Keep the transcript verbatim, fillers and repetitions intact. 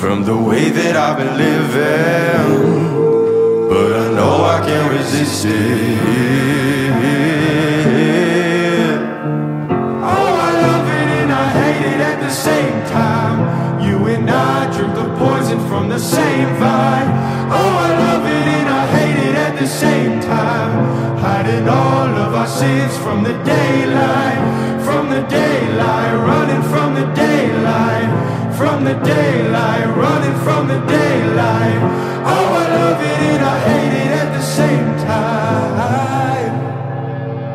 from the way that I've been living, but I know I can't resist it. Oh, I love it and I hate it at the same time. You and I drink the poison from the same vine. Oh, I love it and I hate it at the same time. Hiding all of our sins from the daylight, from the daylight, running from the daylight, from the daylight, running from the daylight. Oh,